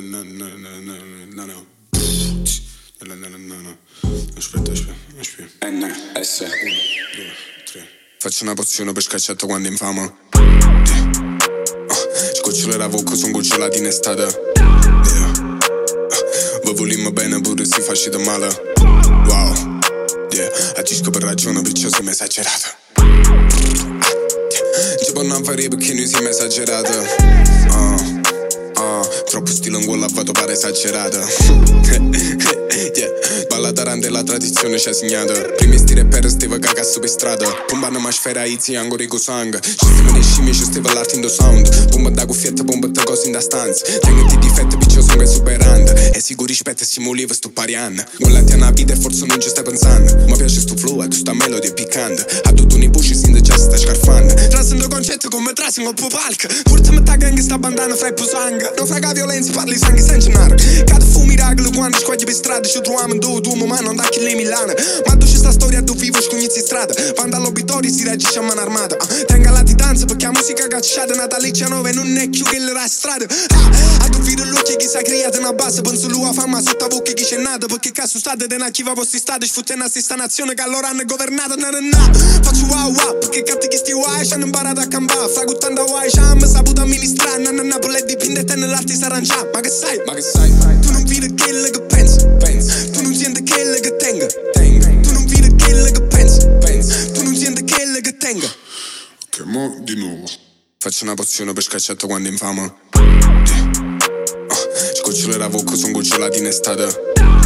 Aspetta. NS 1, 2, 3. Faccio una pozione per scacciato quando infamo. Scocciola la vocca, son gocciolati in estate. Vă volimmo bene pure si facci da male. Wow, agisco per ragione perciò siamo esagerati. Ci può non fare perché noi siamo esagerati. Troppo stile in quella foto pare esagerata. Balla tarantella, tradizione ci ha segnato. Primi stile per steva cagasso per strada. Pomba una masfera izzi ancora con sangue. Ci stiamo nei scimmie, ci stava l'arte in do sound. Pomba da cuffietta, pomba da cose in da stanza. Tengono difetti, piccio sono superante. E sicuro rispetto e simulivo sto parianno. Guardati a una vita e forse non ci stai pensando. Mi piace sto flow, a sta melodia piccante. A tutto un push sin già si sta scarfando. Trasendo concetto come trasing o popalca. Forse mi tagga anche sta bandana fra i pusanga. Non fraga violenza, parli sangue senza cenare. Cade fu miracolo quando scogli per strada. Ci troviamo in due ma non da chi le Milano. Ma tu c'è sta storia dove vivo scognizi strada. Vanda all'obitorio si reagisce a mano armata. Tenga la titanza perché la musica cacciata. Natalizia 9 non è più che la strada. A tu fido l'occhio chi si è creata una base. Penso lui a fama sotto a bocca chi c'è nato. Perché caso state de chi va vostri stati. Sfutte una stessa nazione che allora hanno governato. Faccio wow perché catti chi sti guai. Ci hanno imparato a campare. Fraguttando guai ci hanno saputo amministrare. Napoli dipende te nell'arte s'arrangiare. Ma che sai? Tu non vedi quello che pensi. Tu non senti quello che tenga. Tu non vedi quello che pensi. Tu non senti quello che tenga. Che mo di nuovo. Faccio una pozione per scacciato quando infamo. Scocciola la vocca, son gocciolati in estate.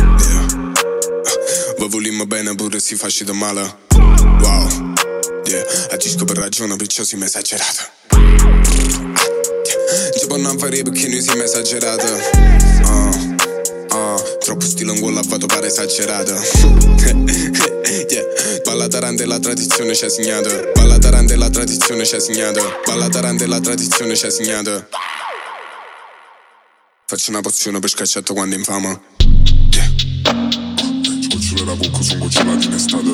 Vă volimmo bene pure si facci da male. Wow, agisco per ragione perciò siamo esagerati. Ci può non fare perché noi siamo esagerati. Troppo stile in quella foto pare esagerata. Balla tarantella, tradizione ci ha segnato. Balla tarantella, tradizione ci ha segnato. Balla tarantella, tradizione ci ha segnato. Faccio una pozione per scacciato quando infamo. Scocciola la bocca, son gocciolati in estate.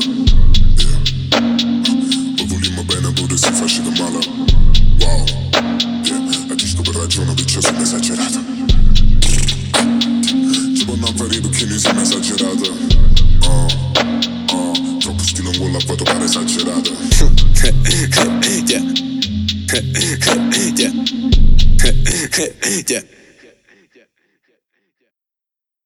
Vă volimmo bene pure si facci da male. Wow, agisco per ragione perciò sono esagerato. Ci può non fare perché noi siamo esagerati. Troppo stile in quella foto pare esagerata. Yeah.